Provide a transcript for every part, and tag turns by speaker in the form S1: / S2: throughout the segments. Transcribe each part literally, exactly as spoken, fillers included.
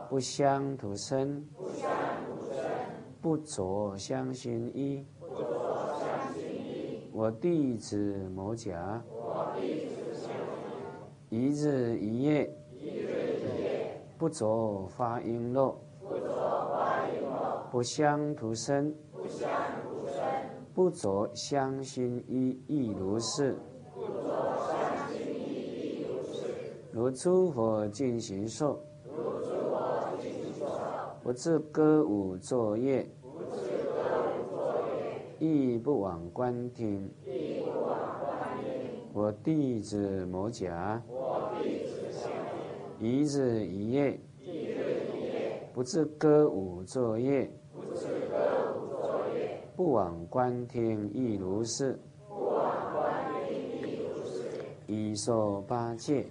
S1: 不相图生，不着相熏衣。我弟子摩胛，一日一夜，不着花璎珞，不相图生，不着相熏衣，亦如是。如诸佛尽形寿，不自歌舞作乐，亦不往观听。我弟子摩胛，一日一夜，不自歌舞作乐，不往观听，亦如是。以受八戒，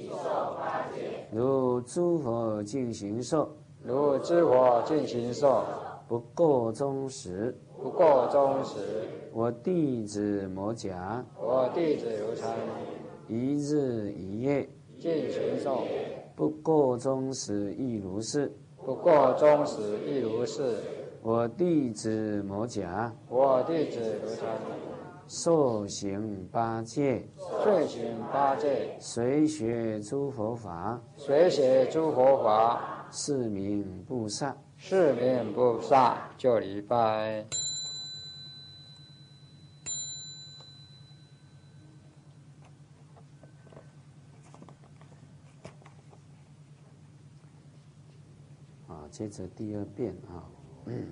S1: 如诸佛尽形寿，
S2: 如诸佛尽形寿，
S1: 不过中时，
S2: 不过中时。
S1: 我弟子摩胛，
S2: 我弟子如常，
S1: 一日一夜，
S2: 尽形寿，
S1: 不过中时，亦如是。
S2: 不过中时，亦如是。
S1: 我弟子摩胛，
S2: 我弟子如常，
S1: 受行八戒，
S2: 遂行八戒，
S1: 随学诸佛法，
S2: 随学诸佛法，
S1: 是名菩萨。
S2: 是名菩萨。就礼拜。
S1: 啊，接着第二遍啊。嗯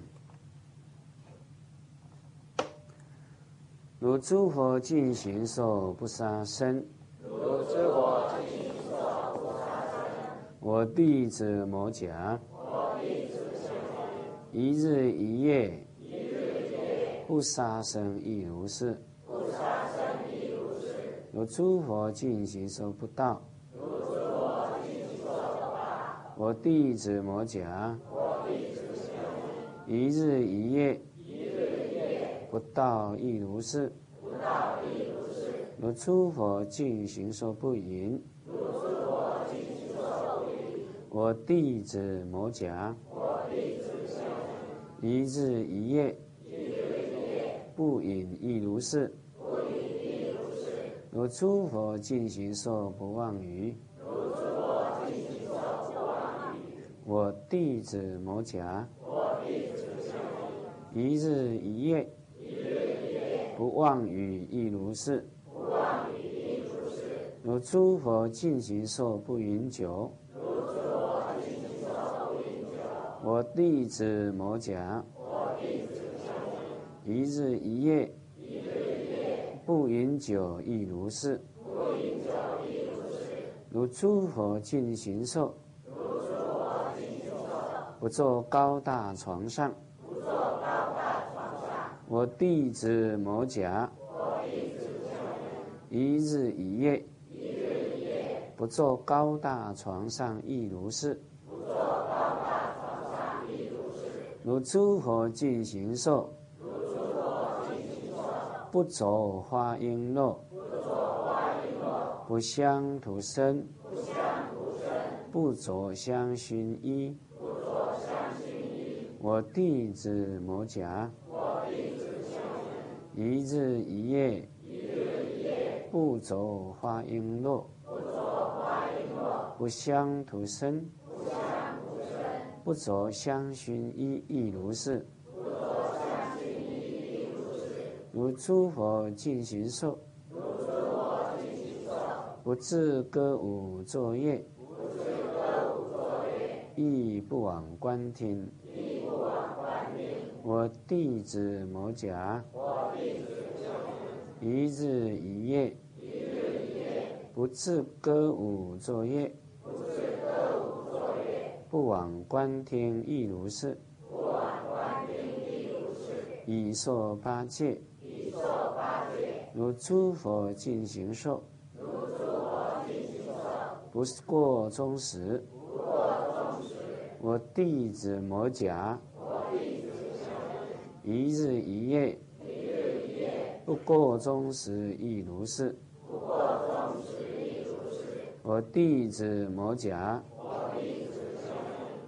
S1: 如诸佛尽形寿，不杀生。
S2: 如诸佛尽形寿，不杀生。
S1: 我弟子摩胛，
S2: 我弟子
S1: 一日一夜，不杀生，亦如是。
S2: 不杀生，亦如是。
S1: 如诸佛尽形寿不到，
S2: 如诸佛尽形寿不到。
S1: 我弟子摩胛，
S2: 我弟子
S1: 一日一夜，不到，亦如是。
S2: 不到，亦如是。
S1: 如诸佛尽形寿不淫，
S2: 如诸佛尽形寿不淫。
S1: 我弟子摩胛，
S2: 我弟子
S1: 一日一夜，不饮，亦如是。
S2: 不饮，亦如是。
S1: 如诸佛尽形寿不忘语，
S2: 如诸佛尽形寿不忘语。
S1: 我弟子摩胛，
S2: 我弟子
S1: 一日一夜，不忘语，亦如是。
S2: 不忘语，亦如是。
S1: 如诸佛尽形寿不饮酒，
S2: 如诸佛尽形寿不饮酒。
S1: 我弟子摩胛，
S2: 我弟子
S1: 一日一夜，不饮酒，亦如是。
S2: 不饮酒，亦如是。
S1: 如诸佛尽形寿，
S2: 如诸佛尽形寿，
S1: 不坐高大床上，
S2: 不坐高大床上。
S1: 我弟子摩胛，
S2: 我弟子
S1: 一日一夜，不坐高大床上，亦如是。
S2: 不坐高大床上，亦如是。
S1: 如诸佛尽形寿，
S2: 如诸佛尽形寿，
S1: 不着花璎珞，
S2: 不着花璎珞，
S1: 不相图生，
S2: 不相图生，
S1: 不着相熏衣。
S2: 不着相熏衣。
S1: 我弟子摩胛，
S2: 我弟子
S1: 一日一夜，不着花璎珞，
S2: 不着花璎珞，
S1: 不相图生，
S2: 不相图生，
S1: 不着相熏衣，亦如是。
S2: 不着相熏衣，亦如是。
S1: 如诸佛尽形寿，
S2: 如诸佛尽形寿，
S1: 不自歌舞作乐，
S2: 不自歌舞作乐，
S1: 亦不往观听。
S2: 亦不往观听。
S1: 我弟子摩胛，
S2: 我弟子
S1: 一日一夜，不自歌舞作乐，
S2: 不自歌舞作乐，
S1: 不往观听，亦如是。
S2: 不往观听，亦如是。
S1: 以受八戒，
S2: 以受八戒，
S1: 如诸佛尽形寿，
S2: 如诸佛尽形寿，
S1: 不过中时，
S2: 不过中时。
S1: 我弟子摩胛，
S2: 我弟子
S1: 一日一夜，不过中时，亦如是。
S2: 不过中时，亦如是。
S1: 我弟子摩胛，
S2: 我弟子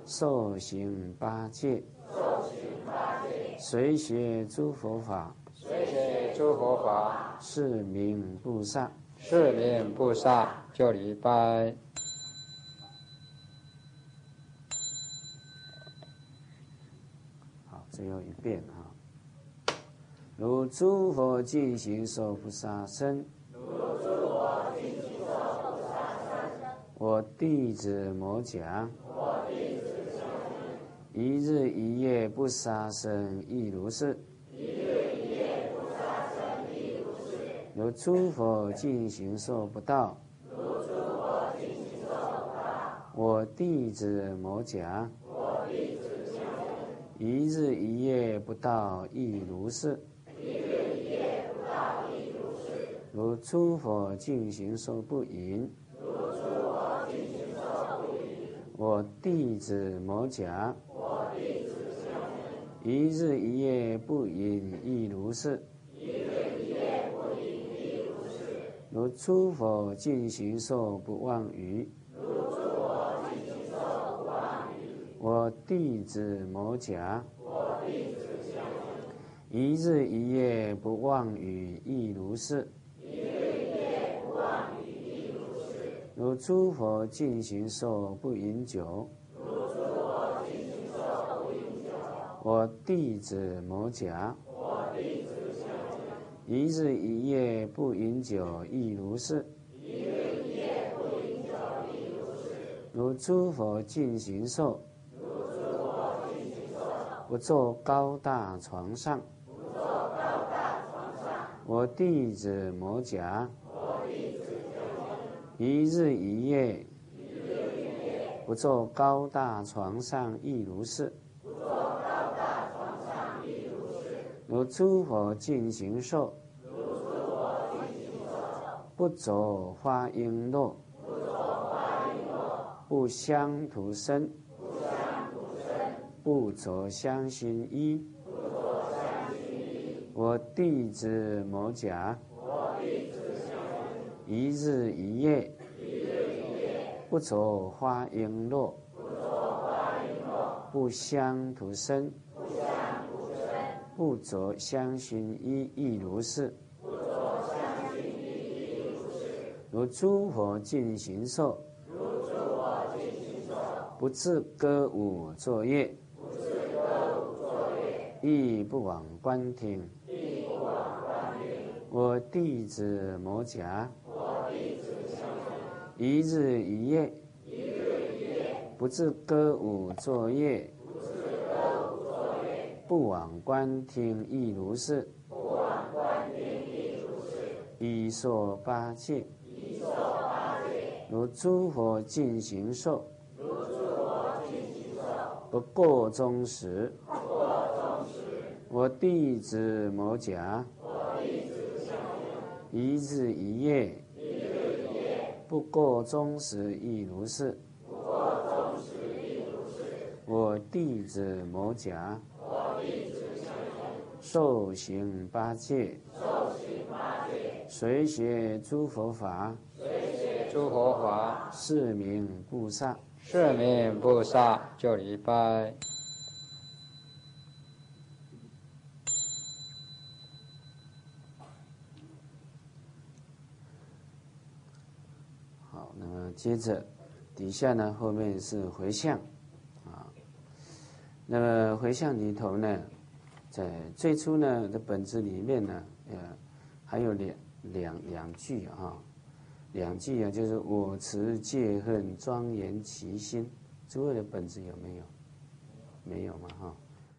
S1: 受行八戒，随学诸佛法，
S3: 随学诸佛法，
S1: 是名菩萨。
S3: 是名菩萨。就礼拜。
S1: 好，最后一遍啊。如诸佛尽形寿菩萨身，我弟子摩胛，一日一夜不杀生，亦如是。如诸佛尽形寿不到，我弟子摩胛，一日一夜不到，亦如是。如诸佛尽形寿不淫，我弟子摩胛，一日一夜不淫，亦如是。如诸佛尽形寿不妄语，我弟子摩胛，一日一夜不妄语，亦如是。如诸佛尽形寿不饮酒，我弟子摩胛，一日一夜不饮酒，亦如是。如诸佛尽形寿，不坐高大床上，我弟子摩胛，一日一夜不坐高大床上，亦如是。如诸佛尽形寿，不着花璎珞，不香涂身，不着香熏衣，我弟子摩胛，一日一夜不着花璎珞，不香涂身，不着香熏衣，亦如是。如诸佛尽形寿，不自歌舞作乐，亦不往观听，我弟子摩胛，一日一夜不自歌舞作乐，不往观听，亦如是。依说八戒，如诸佛尽形寿，不过中时，我弟子摩胛，一日一夜不过中时，亦如是。我弟子摩胛，受行八戒，随学诸佛法，
S3: 诸佛法，
S1: 是名菩萨。
S3: 是名菩萨。就礼拜。
S1: 好，那么接着底下呢，后面是回向啊。那么回向里头呢，在最初呢的本子里面呢，呃，还有两两两句啊，两句啊，就是我持戒恨，庄严其心。诸位的本子有没有？没有嘛哈。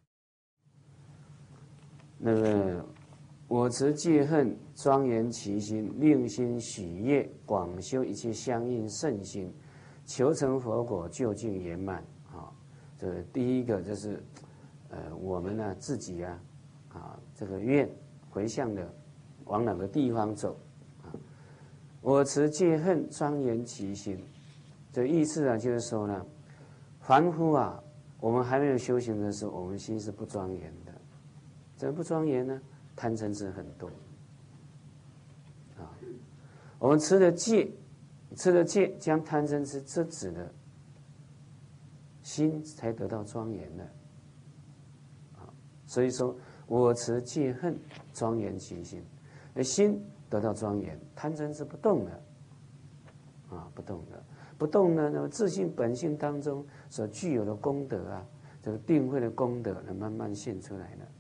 S1: 那么我持戒恨，庄严其心，令心喜悦，广修一切相应圣心，求成佛果，究竟圆满。啊，这第一个就是，呃，我们呢自己啊，啊，这个愿回向的往哪个地方走啊？我持戒恨，庄严其心，这意思啊，就是说呢，凡夫啊，我们还没有修行的时候，我们心是不庄严的。怎么不庄严呢？贪嗔痴很多啊。我们吃了戒，吃了戒将贪嗔痴制止了， 心才得到庄严的。啊，所以说我持戒恨，庄严其心，而心得到庄严，贪嗔痴不动了，啊，不动了，不动呢，那么自性本性当中所具有的功德啊，这个定慧的功德呢，慢慢现出来了。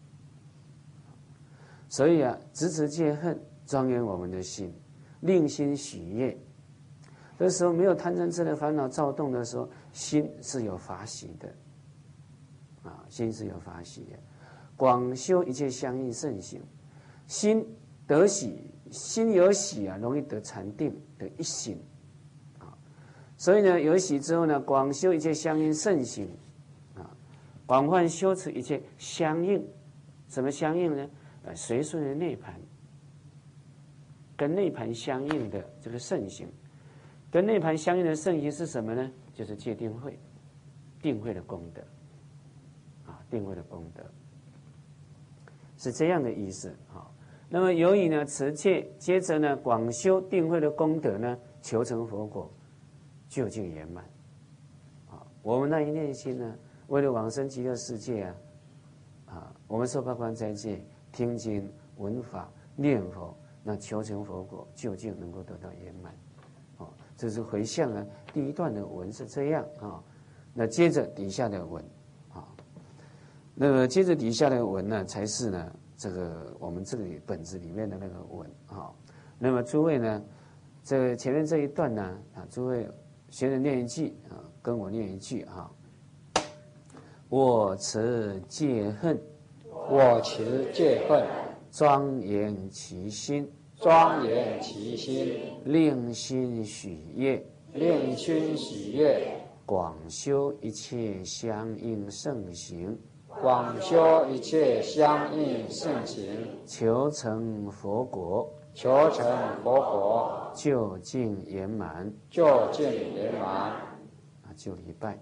S1: 所以啊，直持戒恨，庄严我们的心，令心喜悦。这时候没有贪嗔痴的烦恼躁动的时候，心是有法喜的，啊，心是有法喜的。广修一切相应圣行，心得喜，心有喜啊，容易得禅定，得一心，啊，所以呢，有喜之后呢，广修一切相应圣行，啊，广泛修持一切相应，什么相应呢？呃，随顺的内盘，跟内盘相应的这个圣行。跟内盘相应的圣行是什么呢？就是戒定慧，定慧的功德，啊，定慧的功德是这样的意思。好，那么由于呢持戒，接着呢广修定慧的功德呢，求成佛果，究竟圆满。啊，我们那一念心呢，为了往生极乐世界啊，啊，我们受八关斋戒，听经闻法念佛，那求成佛果，究竟能够得到圆满。这是回向呢，第一段的文是这样啊，那接着底下的文啊，那么接着底下的文呢，才是呢这个我们这里本子里面的那个文啊。那么诸位呢，这前面这一段呢啊，诸位学着念一句啊，跟我念一句哈。我持戒恨，
S3: 我持戒恨，
S1: 庄严其心。
S3: 庄严其心，
S1: 令心许悦，
S3: 令心喜悦，
S1: 广修一切相应圣行，
S3: 广修一切相应圣行，
S1: 求成佛果，
S3: 求成佛果，
S1: 究竟圆满，
S3: 究竟圆满。
S1: 啊，就礼拜。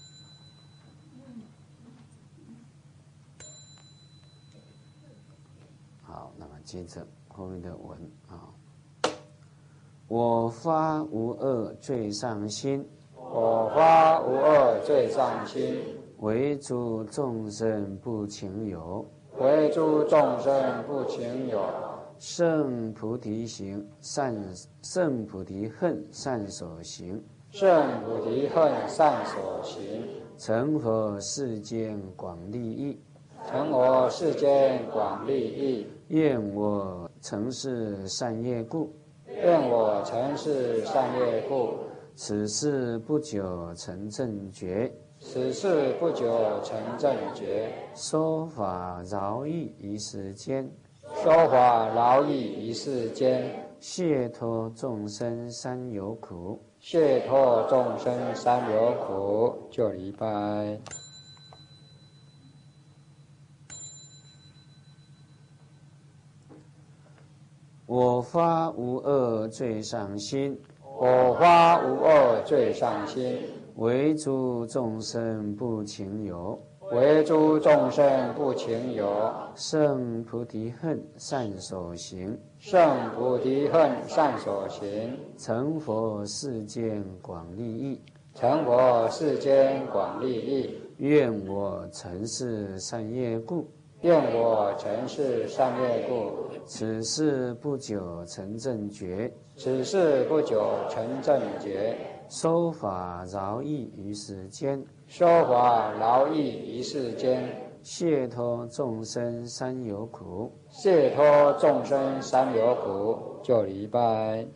S1: 好，那么接着后面的文啊，我发无二最上心，
S3: 我发无二最上心，
S1: 为诸众生不情有，
S3: 为诸众生不情有，
S1: 圣菩提行善，圣菩提恨善所行，
S3: 圣菩提恨善所行，
S1: 成佛世间广利益，
S3: 成我世间广利益。
S1: 愿我成是善业故，
S3: 愿我成是善业故，
S1: 此事不久成正觉，
S3: 此事不久成正觉，
S1: 说法饶益于世间，
S3: 说法饶益于世间，
S1: 解脱众生三有苦，
S3: 解脱众生三有苦。就礼拜。
S1: 我发无二最上心，
S3: 我发无二最上心，
S1: 为诸众生不情有，
S3: 为诸众生不情有，
S1: 圣菩提恨善所行，
S3: 圣菩提恨善所行，
S1: 成佛世间广利益，
S3: 成佛世间广利益。
S1: 愿我成是善业故，
S3: 愿我成是善业故，
S1: 此事不久成正觉，
S3: 此事不久成正觉，
S1: 说法饶益于世间，
S3: 说法饶益于世间，
S1: 解脱众生三有苦，
S3: 解脱众生三有苦。就礼拜。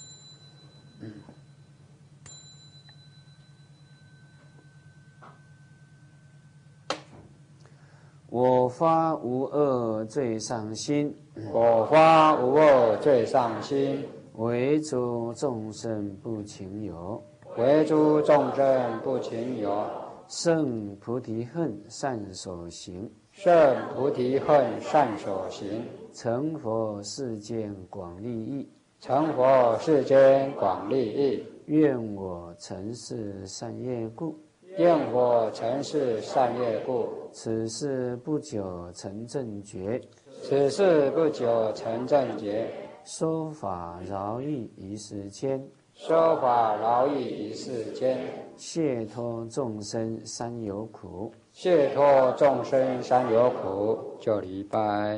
S1: 我发无二最上心，
S3: 我发无二最上心，
S1: 为诸众生不情有，
S3: 为诸众生不情有，
S1: 圣菩提恨善所行，
S3: 圣菩提恨善所行，
S1: 成佛世间广利益，
S3: 成佛世间广利益。
S1: 愿我成是善业故，
S3: 愿我成是善业故，
S1: 此事不久成正觉，
S3: 此事不久成正觉，
S1: 说法饶益于世间，
S3: 说法饶益于世间，
S1: 解脱众生三有苦，
S3: 解脱众生三有苦，就礼拜。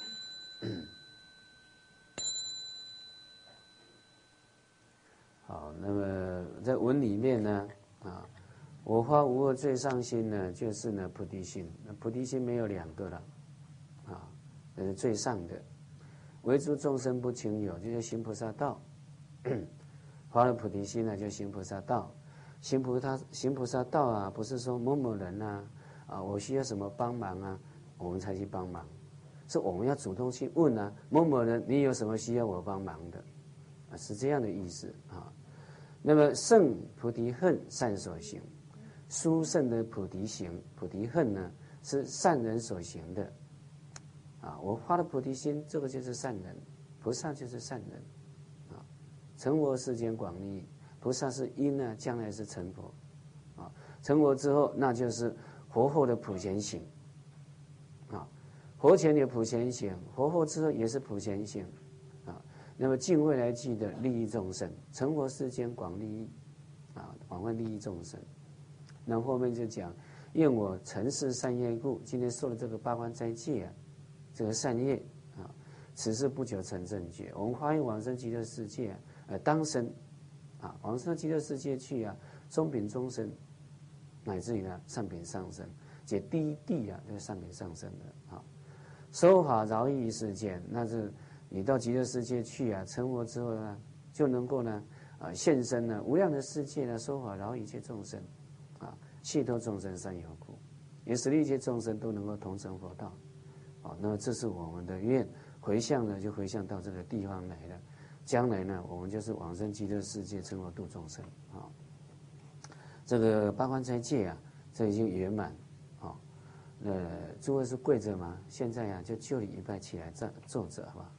S1: 好，那么在文里面呢，啊，我发无我最上心呢，就是呢菩提心。那菩提心没有两个了，啊，这是最上的。唯诸众生不轻有，就是行菩萨道。发了菩提心呢，就行菩萨道。行菩萨行菩萨道啊，不是说某某人啊，啊，我需要什么帮忙啊，我们才去帮忙，是我们要主动去问啊，某某人你有什么需要我帮忙的，啊，是这样的意思啊。那么圣菩提恨善所行，殊胜的菩提行菩提恨呢，是善人所行的，啊，我发了菩提心，这个就是善人，菩萨就是善人，啊，成佛世间广利益。菩萨是因呢，将来是成佛，啊，成佛之后，那就是活后的普贤行，啊，活前有普贤行，活后之后也是普贤行，啊，那么尽未来际的利益众生，成佛世间广利益，啊，广泛利益众生。那后面就讲，愿我成事善业故，今天受了这个八关斋戒啊，这个善业啊，此事不久成正觉。我们发愿往生极乐世界啊，呃，当生。啊，往生极乐世界去啊，中品中生，乃至于呢上品上生，且第一地啊，就是上品上生的啊。说法饶益于世间，那是你到极乐世界去啊，成佛之后呢，就能够呢啊现身呢无量的世界呢，说法饶益一切众生，啊，解脱众生三有苦，也使一切众生都能够同成佛道。啊，那么这是我们的愿，回向呢就回向到这个地方来了。将来呢，我们就是往生极乐世界，成佛度众生啊。这个八关斋戒啊，这已经圆满啊。呃，诸位是跪着吗？现在啊，就就礼一拜起来站坐着，好吧？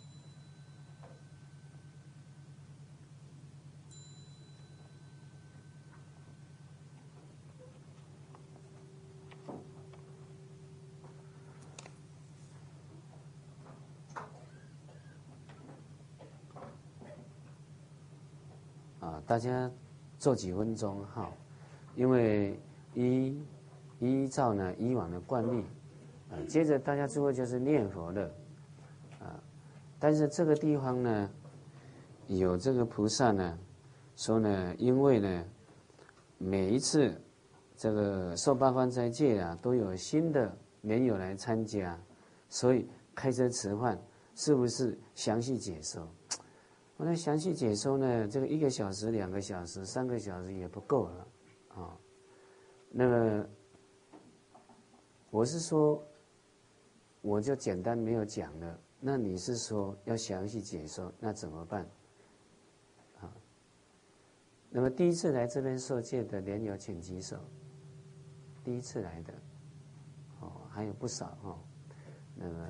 S1: 啊，大家做几分钟哈，因为依依照呢以往的惯例，啊，接着大家诸位就是念佛的，啊，但是这个地方呢，有这个菩萨呢说呢，因为呢每一次这个受八关斋戒啊，都有新的莲友来参加，所以开车吃饭是不是详细解说？我来详细解说呢，这个一个小时、两个小时、三个小时也不够了，啊，那么我是说，我就简单没有讲了。那你是说要详细解说，那怎么办？啊，那么第一次来这边受戒的莲友请举手。第一次来的，哦，还有不少哦，那么。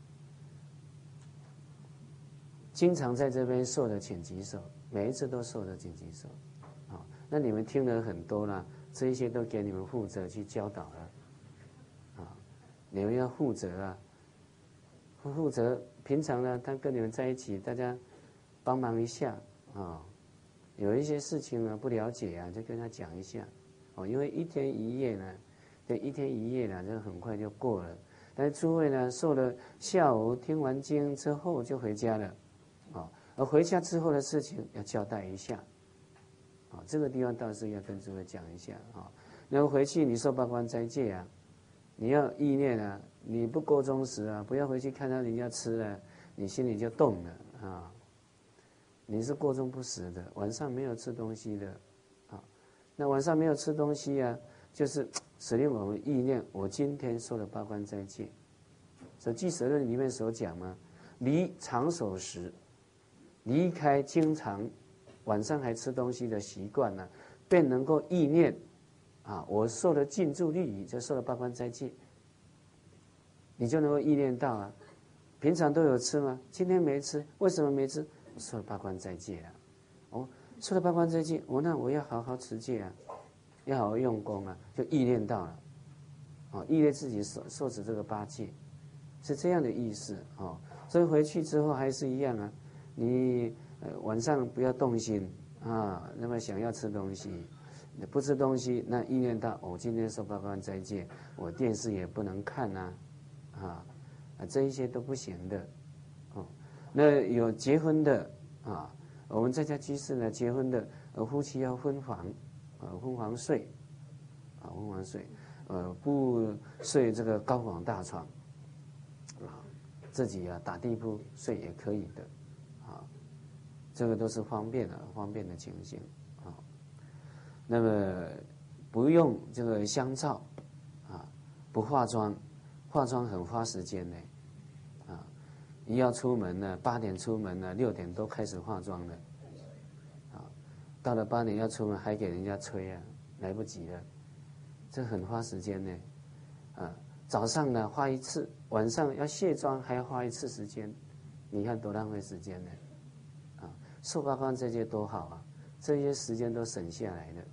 S1: 经常在这边受的请举手，每一次都受的请举手，啊、哦，那你们听了很多了，这一些都给你们负责去教导了，啊、哦，你们要负责啊，负责平常呢，他跟你们在一起，大家帮忙一下啊、哦，有一些事情呢不了解啊，就跟他讲一下，哦，因为一天一夜呢，这一天一夜呢，这很快就过了，但是诸位呢，受了下午听完经之后就回家了。啊，而回家之后的事情要交代一下，啊，这个地方倒是要跟诸位讲一下啊。然后回去你受八关斋戒啊，你要意念啊，你不够忠实啊，不要回去看到人家吃了，你心里就动了啊。你是过中不食的，晚上没有吃东西的，啊，那晚上没有吃东西啊，就是使令我们意念，我今天受了八关斋戒。所以《俱舍论》里面所讲嘛，离常守时。离开经常晚上还吃东西的习惯呢，便能够意念啊，我受了禁住律仪，就受了八关斋戒，你就能够意念到啊，平常都有吃吗？今天没吃，为什么没吃？我受了八关斋戒啊，哦，受了八关斋戒，我、哦、那我要好好持戒啊，要好好用功啊，就意念到了，哦，意念自己受受持这个八戒，是这样的意思哦，所以回去之后还是一样啊。你呃晚上不要动心啊，那么想要吃东西， 不吃东西，那意念到我、哦、今天受八关斋戒，我电视也不能看呐、啊，啊，啊这一些都不行的，哦，那有结婚的啊，我们在家居士呢，结婚的呃夫妻要分房，呃分房睡，啊分房睡，呃不睡这个高广大床，啊自己啊打地铺睡也可以的，啊，这个都是方便的方便的情形。那么不用这个香皂啊，不化妆，化妆很花时间呢，啊，一要出门呢，八点出门呢，六点都开始化妆了，啊，到了八点要出门还给人家催啊，来不及了，这很花时间呢，啊，早上呢化一次，晚上要卸妆还要花一次时间，你看多浪费时间呢，啊，受八关这些多好啊，这些时间都省下来了。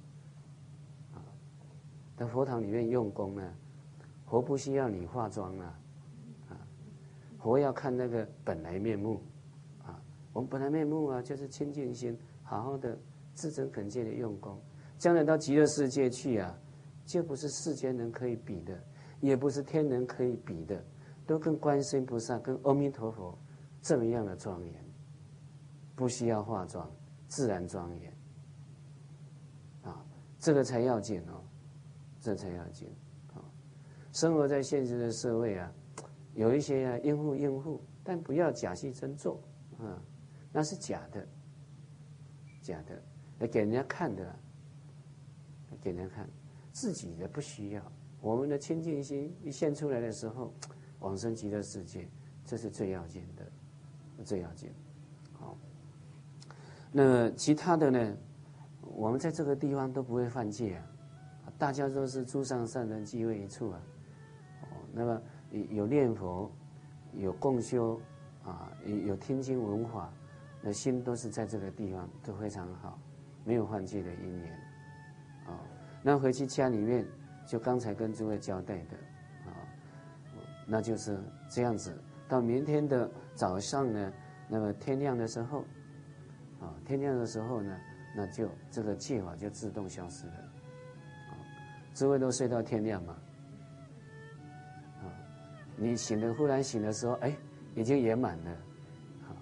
S1: 在佛堂里面用功呢，佛不需要你化妆啊，啊，佛要看那个本来面目，啊，我们本来面目啊，就是清净心，好好的自诚恳切的用功，将来到极乐世界去啊，就不是世间人可以比的，也不是天人可以比的，都跟观世音菩萨、跟阿弥陀佛这么样的庄严，不需要化妆，自然庄严，啊，这个才要紧哦。这才要紧啊！生活在现实的社会啊，有一些啊应付应付，但不要假戏真做啊，那是假的，假的，来给人家看的，给人家看，自己的不需要。我们的清净心一现出来的时候，往生极乐世界，这是最要紧的，最要紧。好，那其他的呢，我们在这个地方都不会犯戒啊。大家都是诸上善人聚会一处啊，哦，那么有念佛，有共修啊，有听经闻法，那心都是在这个地方，都非常好，没有犯戒的因缘，啊，那回去家里面就刚才跟诸位交代的，啊，那就是这样子。到明天的早上呢，那么天亮的时候，啊，天亮的时候呢，那就这个戒法就自动消失了。诸位都睡到天亮嘛，啊，你醒的忽然醒的时候，哎，已经圆满了，好，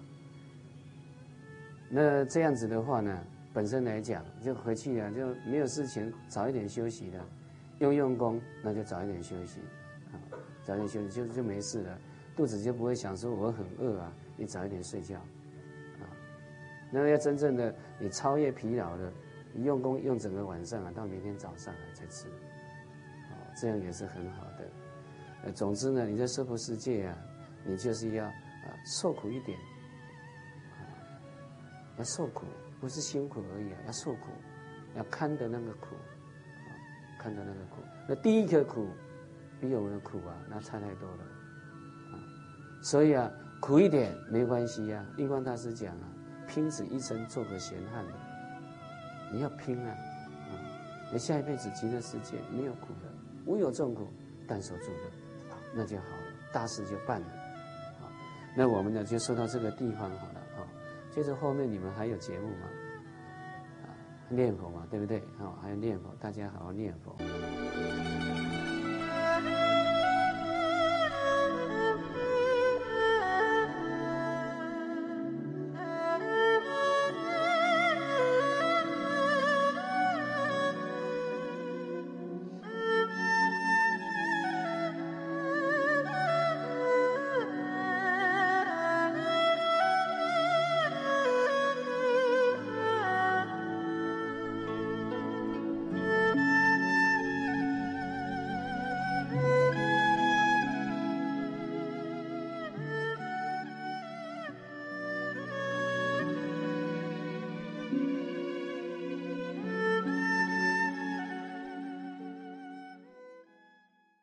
S1: 那这样子的话呢，本身来讲就回去啊，就没有事情，早一点休息了，用用功，那就早一点休息，啊，早一点休息就就没事了，肚子就不会想说我很饿啊，你早一点睡觉，啊，那要真正的你超越疲劳了。你用功用整个晚上啊，到明天早上来才吃，哦，这样也是很好的。呃，总之呢，你在娑婆世界啊，你就是要啊受苦一点，啊，要受苦，不是辛苦而已啊，要受苦，要堪得那个苦，啊，堪得那个苦。那第一个苦，比我们的苦啊，那差太多了，啊，所以啊，苦一点没关系啊。印光大师讲啊，拼此一生做个闲汉的。你要拼啊！啊，你下一辈子极乐世界没有苦的，无有众苦，但受住的，那就好了，大事就办了。好，那我们呢就说到这个地方好了啊。接着后面你们还有节目吗？啊，念佛嘛，对不对？好，还有念佛，大家好好念佛。